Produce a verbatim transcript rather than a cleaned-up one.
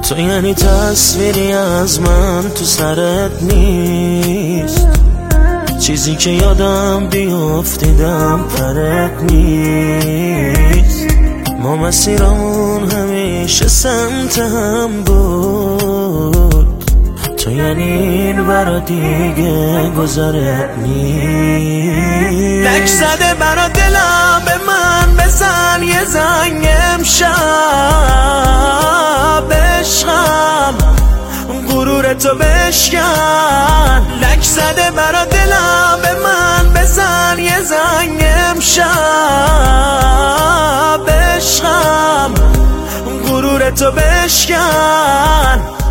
تو یعنی تصویری از من تو سرت نیست، چیزی که یادم بیافتیدم پرت نیست. ما مسیرمون همیشه سمت هم بود، تو یعنی این برا دیگه گذرت نیست. لک زده برا دلم به من بزن یه زنگ امشب، عشقم غرورتو بشکن. لک زده برا دلم به من بزن یه زنگ امشب، عشقم غرورتو بشکن.